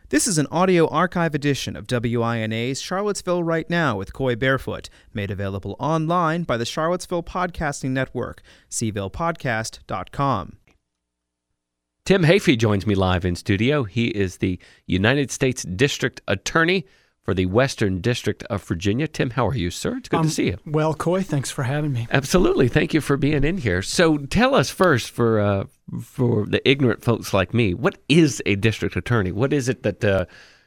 This is an audio archive edition of WINA's Charlottesville Right Now with Coy Barefoot, made available online by the Charlottesville Podcasting Network, cvillepodcast.com. Tim Heaphy joins me live in studio. He is the United States District Attorney for the Western District of Virginia. Tim, how are you, sir? It's good to see you. Well, Coy, thanks for having me. Absolutely. Thank you for being in here. So tell us first, for the ignorant folks like me, what is a district attorney? What is it that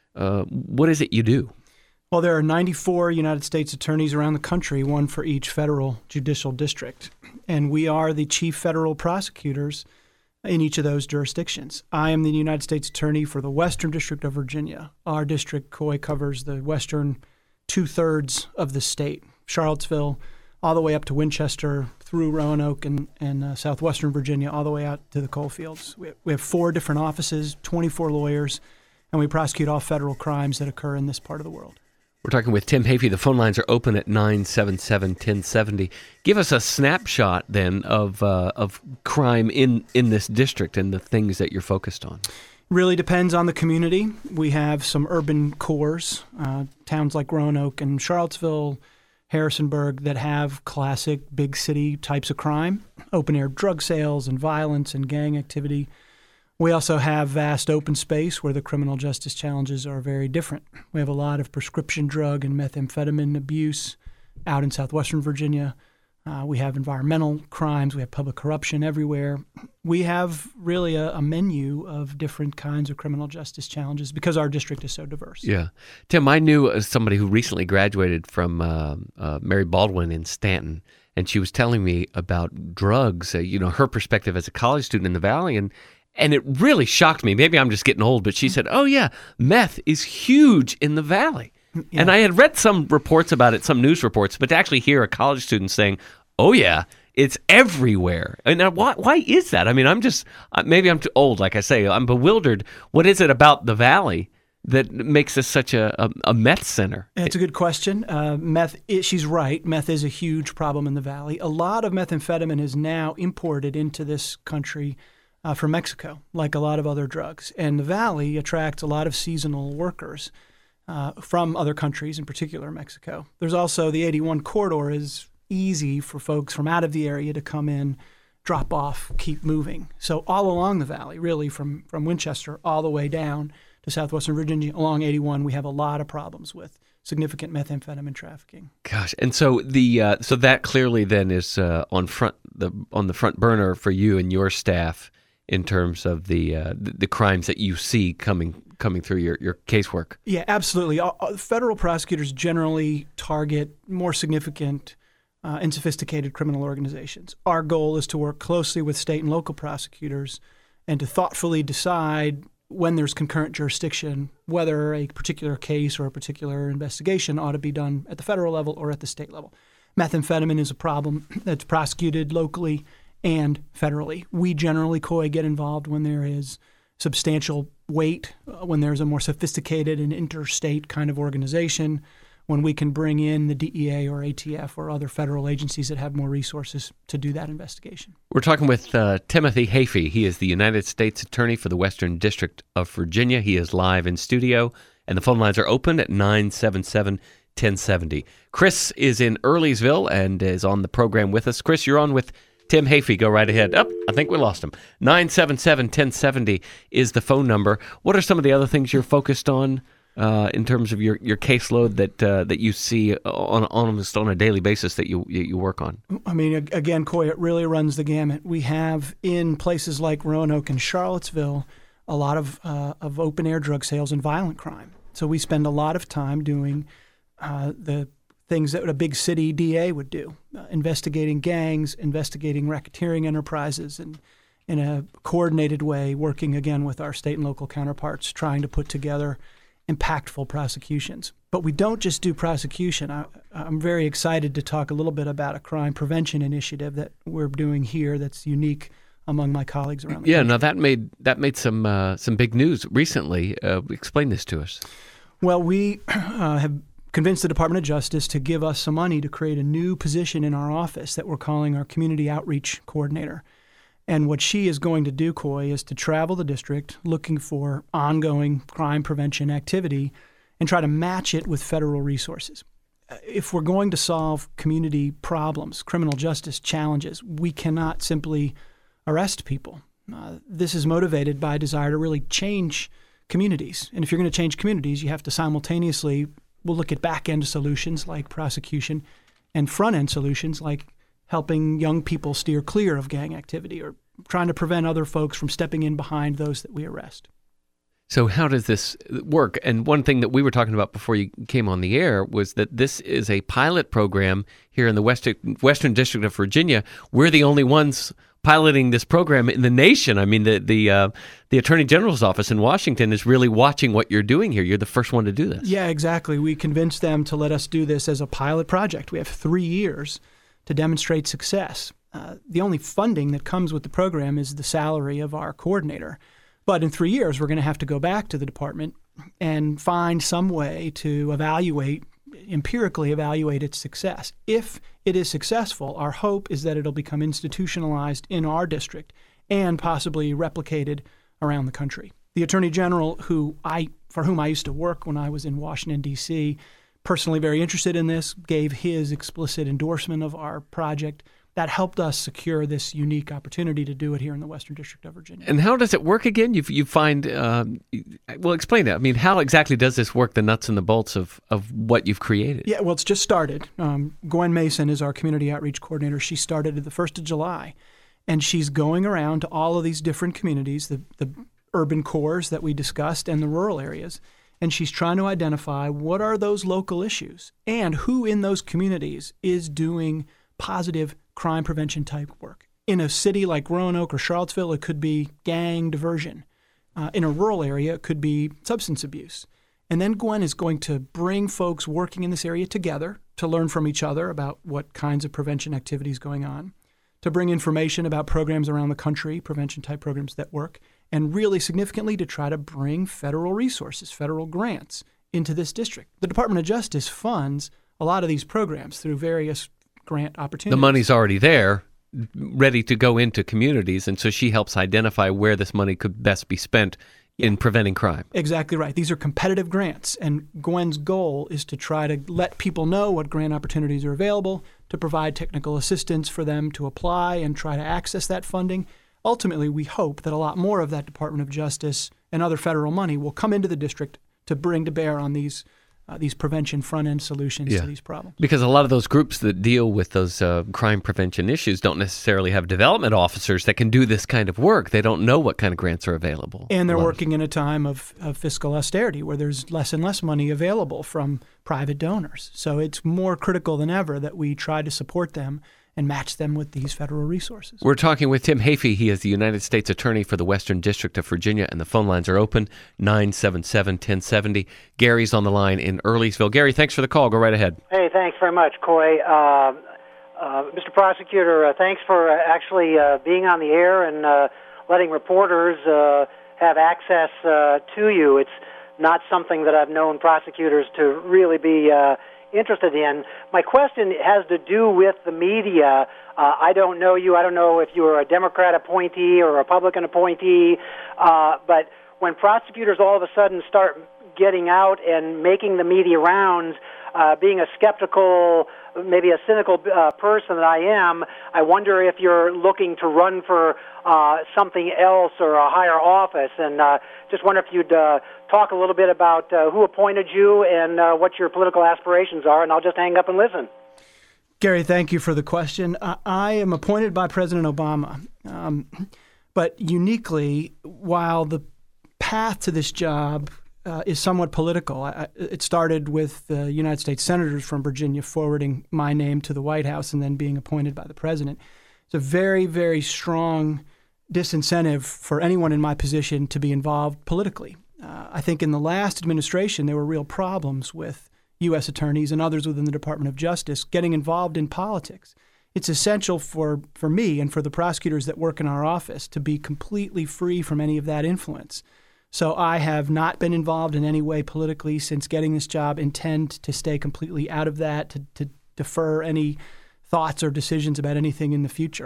what is it you do? Well, there are 94 United States attorneys around the country, one for each federal judicial district. And we are the chief federal prosecutors in each of those jurisdictions. I am the United States Attorney for the Western District of Virginia. Our district, Coy, covers the western two-thirds of the state, Charlottesville, all the way up to Winchester, through Roanoke and southwestern Virginia, all the way out to the coal fields. We have 4 different offices, 24 lawyers, and we prosecute all federal crimes that occur in this part of the world. We're talking with Tim Heaphy. The phone lines are open at 977-1070. Give us a snapshot then of crime in this district and the things that you're focused on. Really depends on the community. We have some urban cores, towns like Roanoke and Charlottesville, Harrisonburg, that have classic big city types of crime, open-air drug sales and violence and gang activity. We also have vast open space where the criminal justice challenges are very different. We have a lot of prescription drug and methamphetamine abuse out in southwestern Virginia. We have environmental crimes. We have public corruption everywhere. We have really a menu of different kinds of criminal justice challenges because our district is so diverse. Yeah. Tim, I knew somebody who recently graduated from Mary Baldwin in Stanton, and she was telling me about drugs, her perspective as a college student in the Valley, and it really shocked me. Maybe I'm just getting old, but she said, oh, yeah, meth is huge in the Valley. Yeah. And I had read some reports about it, some news reports, but to actually hear a college student saying, oh, yeah, it's everywhere. And why is that? I mean, maybe I'm too old, like I say. I'm bewildered. What is it about the Valley that makes this such a meth center? It's a good question. She's right. Meth is a huge problem in the Valley. A lot of methamphetamine is now imported into this country from Mexico, like a lot of other drugs. And the Valley attracts a lot of seasonal workers from other countries, in particular Mexico. There's also the 81 corridor is easy for folks from out of the area to come in, drop off, keep moving. So all along the Valley, really from Winchester all the way down to southwestern Virginia, along 81, we have a lot of problems with significant methamphetamine trafficking. Gosh, and so so that clearly then is on the front burner for you and your staff in terms of the crimes that you see coming through your casework. Yeah, absolutely. Federal prosecutors generally target more significant and sophisticated criminal organizations. Our goal is to work closely with state and local prosecutors and to thoughtfully decide when there's concurrent jurisdiction, whether a particular case or a particular investigation ought to be done at the federal level or at the state level. Methamphetamine is a problem that's prosecuted locally and federally. We generally, Coy, get involved when there is substantial weight, when there's a more sophisticated and interstate kind of organization, when we can bring in the DEA or ATF or other federal agencies that have more resources to do that investigation. We're talking with Timothy Heaphy. He is the United States Attorney for the Western District of Virginia. He is live in studio, and the phone lines are open at 977-1070. Chris is in Earlysville and is on the program with us. Chris, you're on with Tim Heaphy. Go right ahead. I think we lost him. 977-1070 is the phone number. What are some of the other things you're focused on in terms of your caseload that you see almost on a daily basis that you work on? I mean, again, Coy, it really runs the gamut. We have in places like Roanoke and Charlottesville a lot of open-air drug sales and violent crime. So we spend a lot of time doing the things that a big city DA would do, investigating gangs, investigating racketeering enterprises, and in a coordinated way, working again with our state and local counterparts, trying to put together impactful prosecutions. But we don't just do prosecution. I'm very excited to talk a little bit about a crime prevention initiative that we're doing here that's unique among my colleagues around the country. Now that made some big news recently. Explain this to us. Well, we have convinced the Department of Justice to give us some money to create a new position in our office that we're calling our Community Outreach Coordinator. And what she is going to do, Coy, is to travel the district looking for ongoing crime prevention activity and try to match it with federal resources. If we're going to solve community problems, criminal justice challenges, we cannot simply arrest people. This is motivated by a desire to really change communities. And if you're going to change communities, you have to simultaneously, we'll look at back-end solutions like prosecution and front-end solutions like helping young people steer clear of gang activity or trying to prevent other folks from stepping in behind those that we arrest. So how does this work? And one thing that we were talking about before you came on the air was that this is a pilot program here in the Western District of Virginia. We're the only ones piloting this program in the nation. I mean, the Attorney General's office in Washington is really watching what you're doing here. You're the first one to do this. Yeah, exactly. We convinced them to let us do this as a pilot project. We have 3 years to demonstrate success. The only funding that comes with the program is the salary of our coordinator. But in 3 years, we're going to have to go back to the department and find some way to empirically evaluate its success. If it is successful, our hope is that it'll become institutionalized in our district and possibly replicated around the country. The Attorney General, for whom I used to work when I was in Washington, D.C., personally very interested in this, gave his explicit endorsement of our project. That helped us secure this unique opportunity to do it here in the Western District of Virginia. And how does it work again? You find, well, explain that. I mean, how exactly does this work, the nuts and the bolts of what you've created? Yeah, well, it's just started. Gwen Mason is our community outreach coordinator. She started at the 1st of July, and she's going around to all of these different communities, the urban cores that we discussed and the rural areas, and she's trying to identify what are those local issues and who in those communities is doing positive crime prevention type work. In a city like Roanoke or Charlottesville, it could be gang diversion. In a rural area, it could be substance abuse. And then Gwen is going to bring folks working in this area together to learn from each other about what kinds of prevention activities going on, to bring information about programs around the country, prevention type programs that work, and really significantly to try to bring federal resources, federal grants into this district. The Department of Justice funds a lot of these programs through various grant opportunities. The money's already there, ready to go into communities, and so she helps identify where this money could best be spent in preventing crime. Exactly right. These are competitive grants, and Gwen's goal is to try to let people know what grant opportunities are available, to provide technical assistance for them to apply and try to access that funding. Ultimately, we hope that a lot more of that Department of Justice and other federal money will come into the district to bring to bear on these prevention front-end solutions to these problems. Because a lot of those groups that deal with those crime prevention issues don't necessarily have development officers that can do this kind of work. They don't know what kind of grants are available. And they're working in a time of fiscal austerity where there's less and less money available from private donors. So it's more critical than ever that we try to support them and match them with these federal resources. We're talking with Tim Heaphy. He is the United States Attorney for the Western District of Virginia, and the phone lines are open, 977-1070. Gary's on the line in Earlysville. Gary, thanks for the call. Go right ahead. Hey, thanks very much, Coy. Mr. Prosecutor, thanks for actually being on the air and letting reporters have access to you. It's not something that I've known prosecutors to really be interested in. My question has to do with the media. I don't know you. I don't know if you are a Democrat appointee or a Republican appointee, but when prosecutors all of a sudden start getting out and making the media rounds, being a skeptical, maybe a cynical person that I am, I wonder if you're looking to run for something else or a higher office, and just wonder if you'd talk a little bit about who appointed you and what your political aspirations are, and I'll just hang up and listen. Gary, thank you for the question. I am appointed by President Obama, but uniquely, while the path to this job is somewhat political. It started with the United States senators from Virginia forwarding my name to the White House and then being appointed by the president. It's a very, very strong disincentive for anyone in my position to be involved politically. I think in the last administration, there were real problems with U.S. attorneys and others within the Department of Justice getting involved in politics. It's essential for me and for the prosecutors that work in our office to be completely free from any of that influence. So I have not been involved in any way politically since getting this job, intend to stay completely out of that, to defer any thoughts or decisions about anything in the future.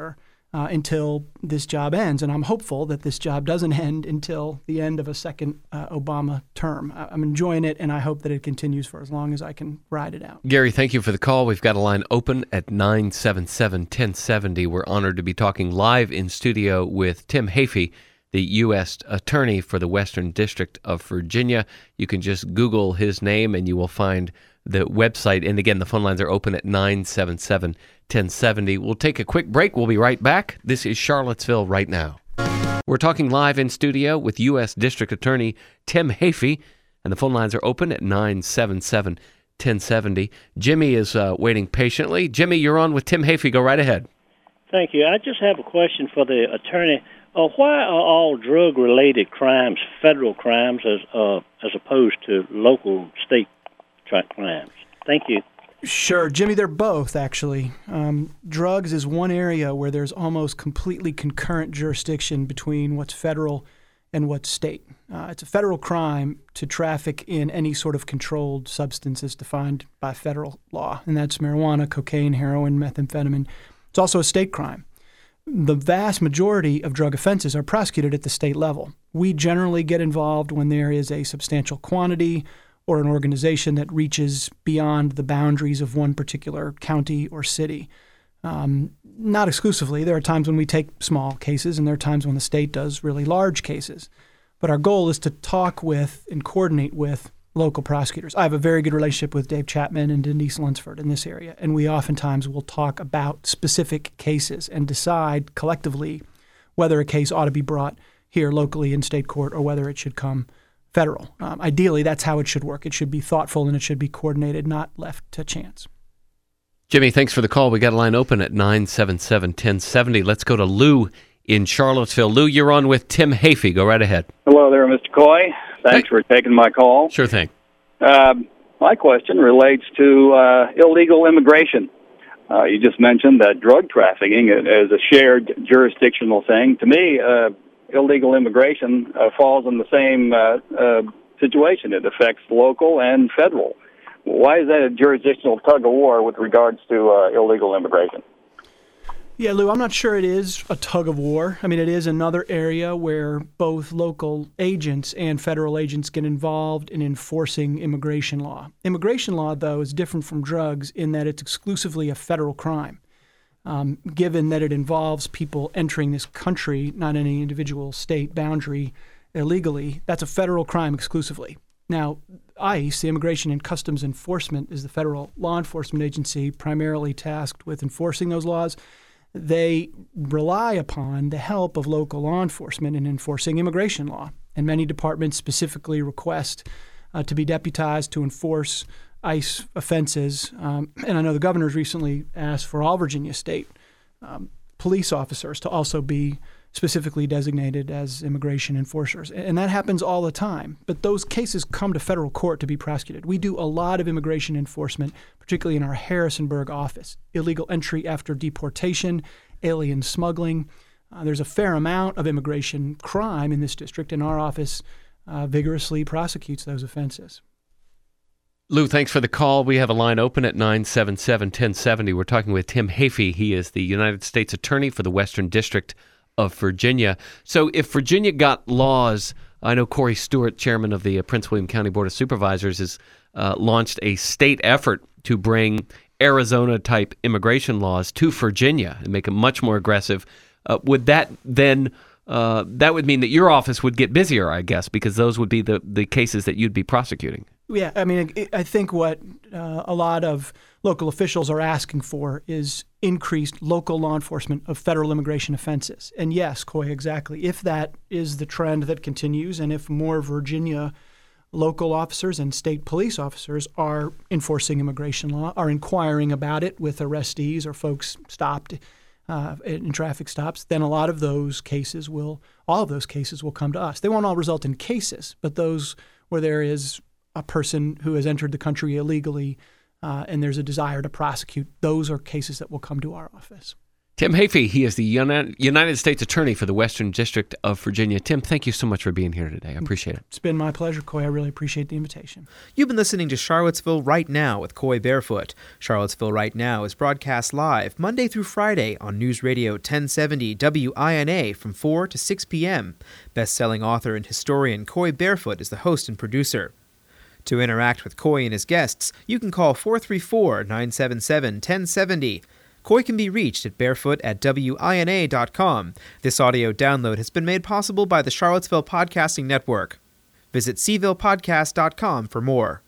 until this job ends. And I'm hopeful that this job doesn't end until the end of a second Obama term. I'm enjoying it, and I hope that it continues for as long as I can ride it out. Gary, thank you for the call. We've got a line open at 977-1070. We're honored to be talking live in studio with Tim Heaphy, the U.S. Attorney for the Western District of Virginia. You can just Google his name and you will find the website. And again, the phone lines are open at 977-1070. We'll take a quick break. We'll be right back. This is Charlottesville Right Now. We're talking live in studio with U.S. District Attorney Tim Heaphy, and the phone lines are open at 977-1070. Jimmy is waiting patiently. Jimmy, you're on with Tim Heaphy. Go right ahead. Thank you. I just have a question for the attorney. Why are all drug-related crimes federal crimes as opposed to local state crimes? Thank you. Sure, Jimmy, they're both, actually. Drugs is one area where there's almost completely concurrent jurisdiction between what's federal and what's state. It's a federal crime to traffic in any sort of controlled substance as defined by federal law, and that's marijuana, cocaine, heroin, methamphetamine. It's also a state crime. The vast majority of drug offenses are prosecuted at the state level. We generally get involved when there is a substantial quantity or an organization that reaches beyond the boundaries of one particular county or city. Not exclusively. There are times when we take small cases, and there are times when the state does really large cases. But our goal is to talk with and coordinate with local prosecutors. I have a very good relationship with Dave Chapman and Denise Lunsford in this area, and we oftentimes will talk about specific cases and decide collectively whether a case ought to be brought here locally in state court or whether it should come federal. Ideally, that's how it should work. It should be thoughtful and it should be coordinated, not left to chance. Jimmy, thanks for the call. We got a line open at 977-1070. Let's go to Lou in Charlottesville. Lou, you're on with Tim Heaphy. Go right ahead. Hello there, Mr. Coy. Thanks for taking my call. Sure thing. My question relates to illegal immigration. You just mentioned that drug trafficking is a shared jurisdictional thing. To me, illegal immigration falls in the same situation. It affects local and federal. Why is that a jurisdictional tug-of-war with regards to illegal immigration? Yeah, Lou, I'm not sure it is a tug-of-war. I mean, it is another area where both local agents and federal agents get involved in enforcing immigration law. Immigration law, though, is different from drugs in that it's exclusively a federal crime. Given that it involves people entering this country, not any individual state boundary illegally, that's a federal crime exclusively. Now, ICE, the Immigration and Customs Enforcement, is the federal law enforcement agency primarily tasked with enforcing those laws. They rely upon the help of local law enforcement in enforcing immigration law, and many departments specifically request to be deputized to enforce ICE offenses. And I know the governor's recently asked for all Virginia state police officers to also be specifically designated as immigration enforcers. And that happens all the time. But those cases come to federal court to be prosecuted. We do a lot of immigration enforcement, particularly in our Harrisonburg office. Illegal entry after deportation, alien smuggling. There's a fair amount of immigration crime in this district, and our office vigorously prosecutes those offenses. Lou, thanks for the call. We have a line open at 977-1070. We're talking with Tim Heaphy. He is the United States Attorney for the Western District of Virginia. So if Virginia got laws, I know Corey Stewart, chairman of the Prince William County Board of Supervisors, has launched a state effort to bring Arizona-type immigration laws to Virginia and make them much more aggressive. Would that then, that would mean that your office would get busier, I guess, because those would be the cases that you'd be prosecuting. Yeah, I mean, I think what a lot of local officials are asking for is increased local law enforcement of federal immigration offenses. And yes, Coy, exactly. If that is the trend that continues, and if more Virginia local officers and state police officers are enforcing immigration law, are inquiring about it with arrestees or folks stopped in traffic stops, then all of those cases will come to us. They won't all result in cases, but those where there is a person who has entered the country illegally and there's a desire to prosecute, those are cases that will come to our office. Tim Heaphy, he is the United States Attorney for the Western District of Virginia. Tim, thank you so much for being here today. I appreciate it. It's been my pleasure, Coy. I really appreciate the invitation. You've been listening to Charlottesville Right Now with Coy Barefoot. Charlottesville Right Now is broadcast live Monday through Friday on News Radio 1070 WINA from 4 to 6 p.m. Best-selling author and historian Coy Barefoot is the host and producer. To interact with Coy and his guests, you can call 434-977-1070. Coy can be reached at barefoot@wina.com. This audio download has been made possible by the Charlottesville Podcasting Network. Visit cvillepodcast.com for more.